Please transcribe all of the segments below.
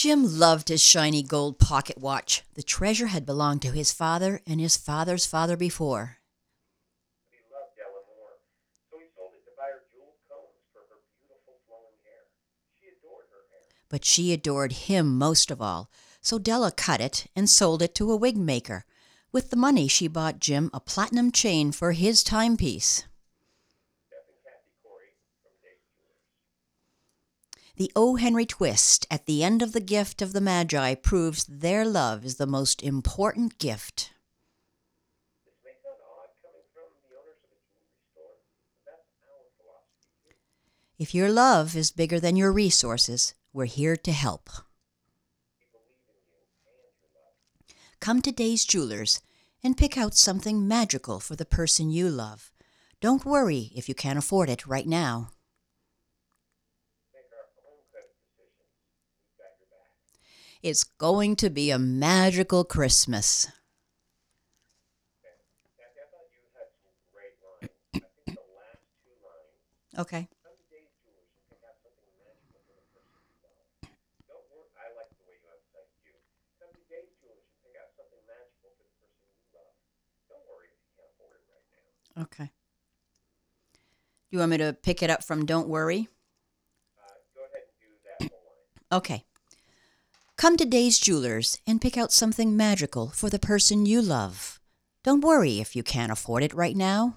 Jim loved his shiny gold pocket watch. The treasure had belonged to his father and his father's father before. But he loved Della more, so he sold it to buy her jeweled combs for her beautiful flowing hair. She adored her hair. But she adored him most of all, so Della cut it and sold it to a wig maker. With the money, she bought Jim a platinum chain for his timepiece. Jeff and Kathy Corey from Dave's Jewelers. The O. Henry twist at the end of the gift of the Magi proves their love is the most important gift. This may sound odd coming from the owners of a jewelry store, but that's our philosophy too. If your love is bigger than your resources, we're here to help. We believe in you and your love. Come to Days Jewelers and pick out something magical for the person you love. Don't worry if you can't afford it right now. Make our own credit decisions. We've got your back. It's going to be a magical Christmas. Okay. Kathy, I thought you had some great lines. I think the last two lines. Okay. Come to Dave's Jewelers and pick out something magical for the person you love. Don't worry. I like the way you emphasized you. Come to Dave's Jewelers and pick out something magical for the person you love. Don't worry if you can't afford it right now. Okay. Do you want me to pick it up from Don't Worry? Go ahead and do that whole line. Okay. Come to Days Jewelers and pick out something magical for the person you love. Don't worry if you can't afford it right now.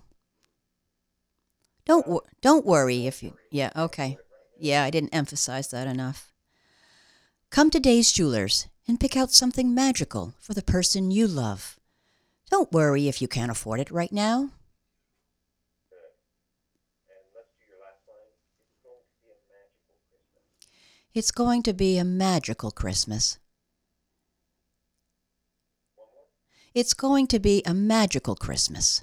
Don't worry if you... Yeah, okay. Yeah, I didn't emphasize that enough. Come to Days Jewelers and pick out something magical for the person you love. Don't worry if you can't afford it right now. Good. And let's do your last line. It's going to be a magical Christmas. It's going to be a magical Christmas. One more. It's going to be a magical Christmas.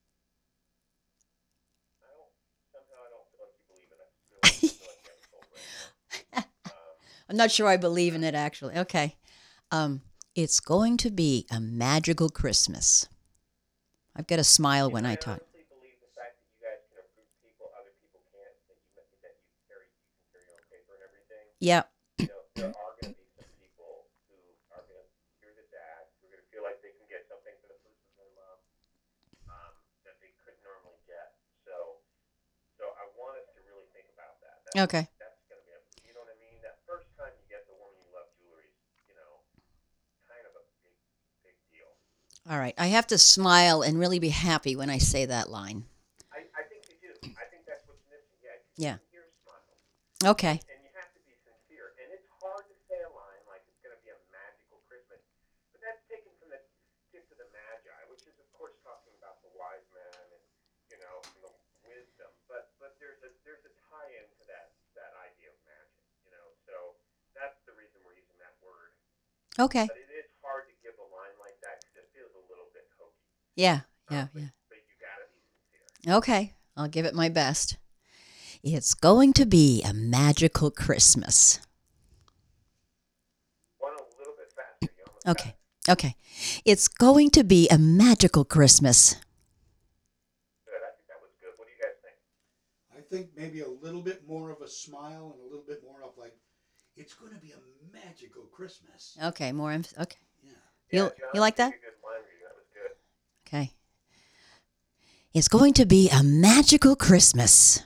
Somehow I don't feel like you believe in it. I feel like you have a cold right now. I'm not sure I believe in it, actually. Okay. It's going to be a magical Christmas. I've got to smile when I I talk. honestly believe the fact that you guys can approve people, other people can't, that you can carry your own paper and everything. Yeah. There are going to be some people who are going to hear this ad, who are going to feel like they can get something for the person they love that they couldn't normally get. So I want us to really think about that. Okay. That's going to be, you know what I mean? That first time you get the woman you love jewelry is, kind of a big deal. All right. I have to smile and really be happy when I say that line. I think you do. I think that's what's missing. Yeah, Yeah. you hear smiles. Okay. And you have to be sincere. And it's hard to say a line like it's going to be a magical Christmas, but that's taken from the gift of the Magi, which is of course talking about the wise man and and the wisdom. But there's a tie in to that idea of magic. So that's the reason we're using that word. Okay. But it is hard to give a line like that because it feels a little bit hokey. Yeah. But you got to be sincere. Okay. I'll give it my best. It's going to be a magical Christmas. One a little bit faster. You almost Okay. Okay. It's going to be a magical Christmas. Good. I think that was good. What do you guys think? I think maybe a little bit more of a smile and a little bit more of like, it's going to be a magical Christmas. Okay. Okay. Yeah. You like that? A good line reading. That was good. Okay. It's going to be a magical Christmas.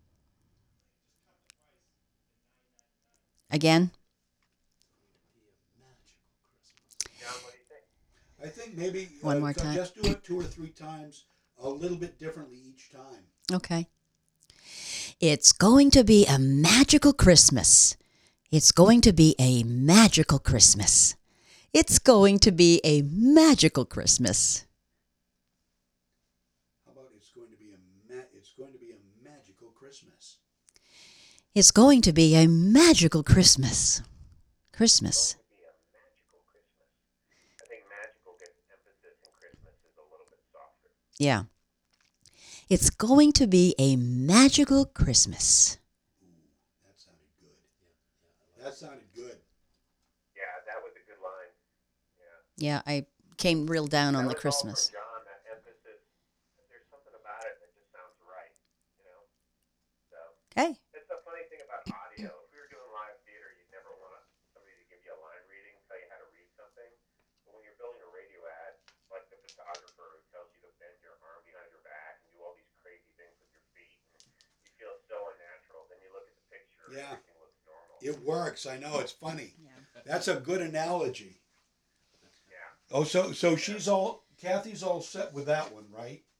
Again? John, what do you think? I think maybe One more time. just do it 2 or 3 times, a little bit differently each time. Okay. It's going to be a magical Christmas. It's going to be a magical Christmas. It's going to be a magical Christmas. How about it's going to be a magical Christmas. It's going to be a magical Christmas. Christmas. It's going to be a magical Christmas. I think magical gets emphasis and Christmas is a little bit softer. Yeah. It's going to be a magical Christmas. Ooh, that sounded good. That sounded good. Yeah, that was a good line. Yeah, I came real down on the That was Christmas. all from John, that emphasis. There's something about it that just sounds right. So Okay. it's a funny thing about audio. If we were doing live theater, you'd never want somebody to give you a Yeah. everything looks normal. It works. I know. It's funny. Yeah. That's a good analogy. Yeah. Oh, so Kathy's all set with that one, right?